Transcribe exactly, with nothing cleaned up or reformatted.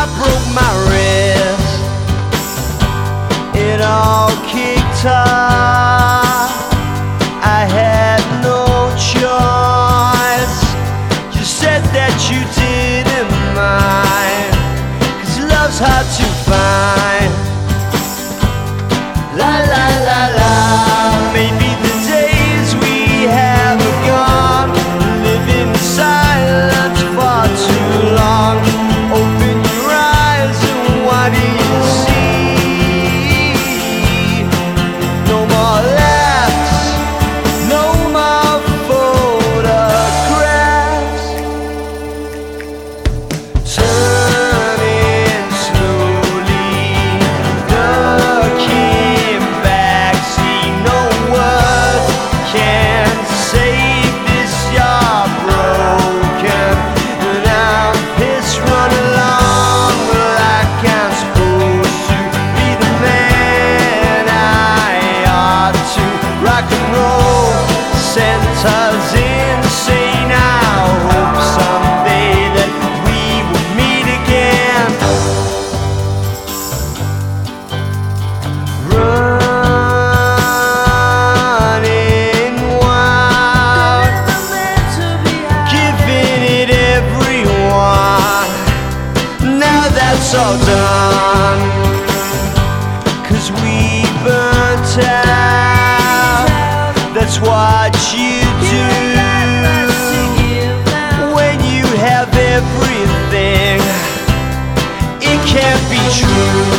broke my wrist. It all kicked off. I had no choice. You said that you didn't mind, 'cause love's hard to find. La la la la. Maybe the days we have are gone. Living in silence for too long. Open your eyes and what do you see? No more laughs, no more photographs. Turning slowly, looking back. See, no words can save this. You're broken, and I'm pissed. Run along like I'm supposed to be the man I ought to. Rock and roll sent us insane. I hope someday that we will meet again. Running wild, giving it everyone. Now that's all done, 'cause we burnt out. That's what you do when you have everything. It can't be true.